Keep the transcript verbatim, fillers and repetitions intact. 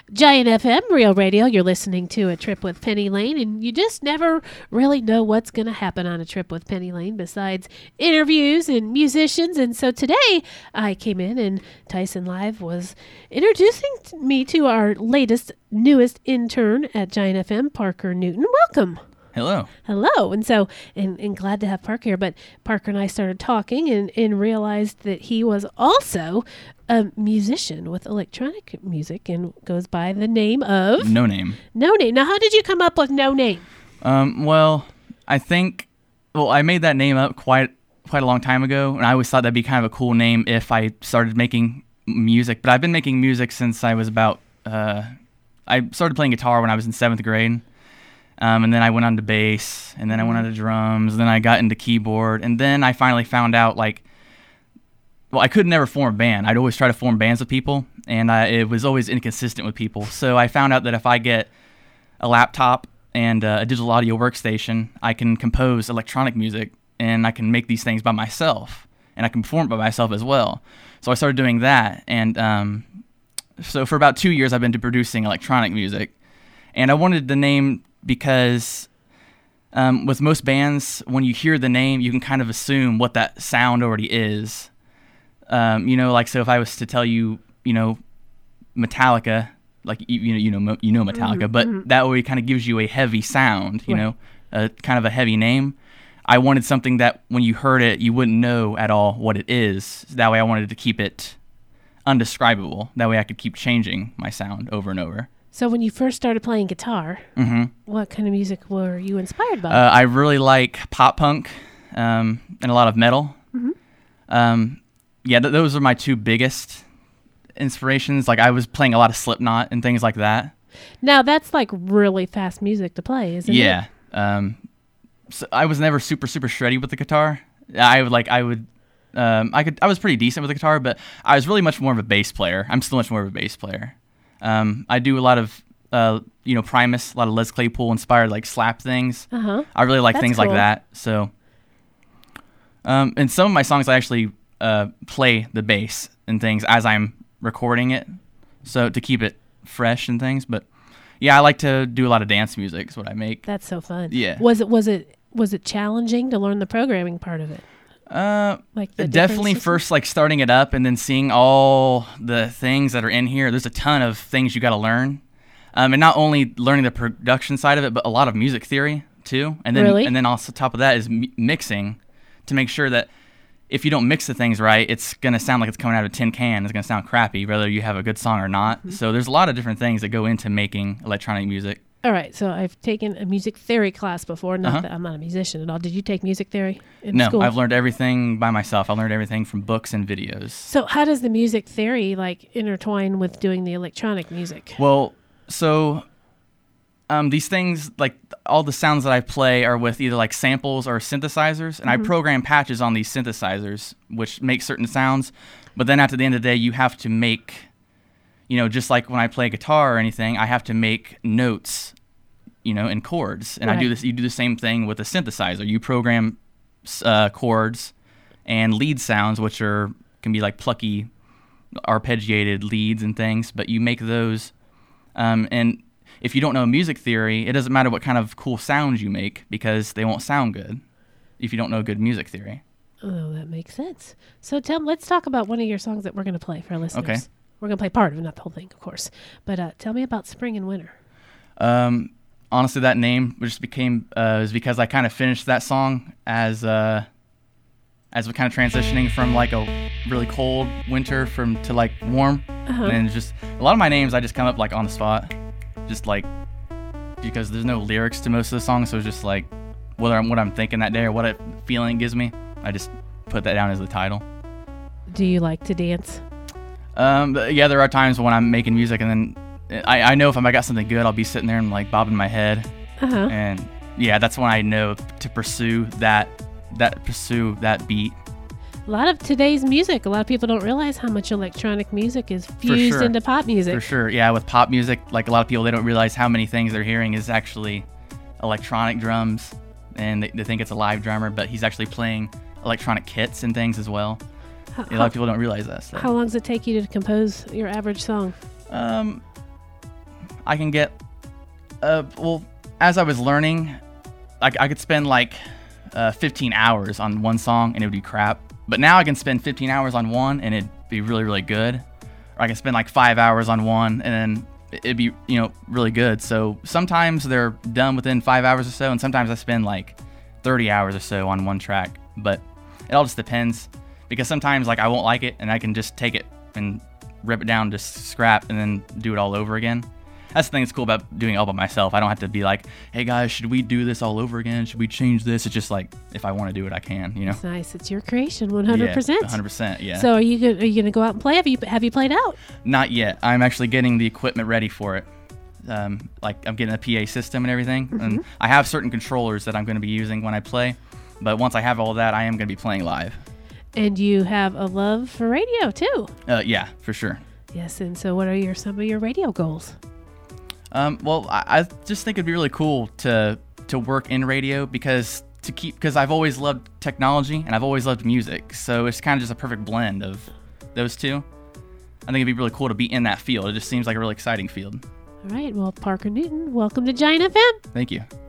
Giant F M, Real Radio. You're listening to A Trip with Penny Lane, and you just never really know what's going to happen on A Trip with Penny Lane besides interviews and musicians. And so today I came in and Tyson Live was introducing t- me to our latest, newest intern at Giant F M, Parker Newton. Welcome. Hello. Hello. And so, and, and glad to have Parker here. But Parker and I started talking and, and realized that he was also a musician with electronic music and goes by the name of... No Name. No Name. Now, how did you come up with No Name? Um, well, I think... Well, I made that name up quite quite a long time ago, and I always thought that'd be kind of a cool name if I started making music. But I've been making music since I was about... Uh, I started playing guitar when I was in seventh grade. Um, and then I went on to bass, and then I went on to drums, and then I got into keyboard, and then I finally found out, like, well, I could never form a band. I'd always try to form bands with people, and I, it was always inconsistent with people. So I found out that if I get a laptop and uh, a digital audio workstation, I can compose electronic music, and I can make these things by myself, and I can perform it by myself as well. So I started doing that, and um, so for about two years I've been producing electronic music, and I wanted the name... because um, with most bands, when you hear the name, you can kind of assume what that sound already is. Um, you know, like, so if I was to tell you, you know, Metallica, like, you, you know, you know, you know Metallica, Mm-hmm, but mm-hmm. that way kind of gives you a heavy sound, you Right. know, a, kind of a heavy name. I wanted something that when you heard it, you wouldn't know at all what it is. That way I wanted to keep it undescribable. That way I could keep changing my sound over and over. So when you first started playing guitar, Mm-hmm. what kind of music were you inspired by? Uh, I really like pop punk um, and a lot of metal. Mhm. Um, yeah, th- those are my two biggest inspirations. Like, I was playing a lot of Slipknot and things like that. Now, that's like really fast music to play, isn't it? Yeah. Um, so I was never super, super shreddy with the guitar. I would like, I would, um, I could, I was pretty decent with the guitar, but I was really much more of a bass player. I'm still much more of a bass player. Um, I do a lot of, uh, you know, Primus, a lot of Les Claypool inspired like slap things. Uh-huh. I really like That's things cool. like that. So, um, in some of my songs, I actually uh, play the bass and things as I'm recording it, so to keep it fresh and things. But yeah, I like to do a lot of dance music. Is what I make. That's so fun. Yeah. Was it was it was it challenging to learn the programming part of it? Uh, Like the definitely differences? first like starting it up and then seeing all the things that are in here. There's a ton of things you got to learn, um, and not only learning the production side of it, but a lot of music theory too. And then Really? and then also top of that is mi- mixing to make sure that if you don't mix the things right, it's gonna sound like it's coming out of a tin can. It's gonna sound crappy, whether you have a good song or not. Mm-hmm. So there's a lot of different things that go into making electronic music. All right, so I've taken a music theory class before. Not Uh-huh. that I'm not a musician at all. Did you take music theory in No, school? I've learned everything by myself. I learned everything from books and videos. So how does the music theory like intertwine with doing the electronic music? Well, so um, these things, like all the sounds that I play are with either like samples or synthesizers, and I program patches on these synthesizers, which make certain sounds. But then at the end of the day, you have to make, you know, just like when I play guitar or anything, I have to make notes, you know, and chords. And I do Right. this. You do the same thing with a synthesizer. You program uh, chords and lead sounds, which are can be like plucky, arpeggiated leads and things. But you make those, um, and if you don't know music theory, it doesn't matter what kind of cool sounds you make because they won't sound good if you don't know good music theory. Oh, that makes sense. So tell let's talk about one of your songs that we're going to play for our listeners. Okay. We're going to play part of it, not the whole thing, of course. But uh, tell me about Spring and Winter. Um, honestly, that name just became uh, is because I kind of finished that song as uh, as we're kind of transitioning from like a really cold winter from to like warm, Uh-huh. and then it's just a lot of my names I just come up like on the spot, just like because there's no lyrics to most of the songs, so it's just like whether I'm what I'm thinking that day or what a feeling it gives me, I just put that down as the title. Do you like to dance? Um, but yeah, there are times when I'm making music and then I, I know if I got something good, I'll be sitting there and like bobbing my head, Uh-huh. and yeah, that's when I know to pursue that that pursue that beat. A lot of today's music, a lot of people don't realize how much electronic music is fused sure. into pop music. For sure, yeah. With pop music, like a lot of people, they don't realize how many things they're hearing is actually electronic drums, and they, they think it's a live drummer, but he's actually playing electronic kits and things as well. How, A lot of people don't realize that stuff. how long does it take you to compose your average song? Um, I can get, uh, well, as I was learning, I, I could spend like uh, fifteen hours on one song and it would be crap. But now I can spend fifteen hours on one and it'd be really, really good. Or I can spend like five hours on one and then it'd be, you know, really good. So sometimes they're done within five hours or so, and sometimes I spend like thirty hours or so on one track. But it all just depends, because sometimes like I won't like it and I can just take it and rip it down to scrap and then do it all over again. That's the thing that's cool about doing it all by myself. I don't have to be like, hey guys, should we do this all over again? Should we change this? It's just like, if I want to do it, I can, you know? It's nice. It's your creation, one hundred percent. Yeah, one hundred percent, yeah. So are you gonna, are you going to go out and play? Have you have you played out? Not yet. I'm actually getting the equipment ready for it. Um, like I'm getting a P A system and everything. Mm-hmm. And I have certain controllers that I'm going to be using when I play. But once I have all that, I am going to be playing live. And you have a love for radio too. Uh, yeah, for sure. Yes, and so what are your some of your radio goals? Um, well, I, I just think it'd be really cool to to work in radio, because to keep because I've always loved technology and I've always loved music, so it's kind of just a perfect blend of those two. I think it'd be really cool to be in that field. It just seems like a really exciting field. All right, well, Parker Newton, welcome to Giant F M. Thank you.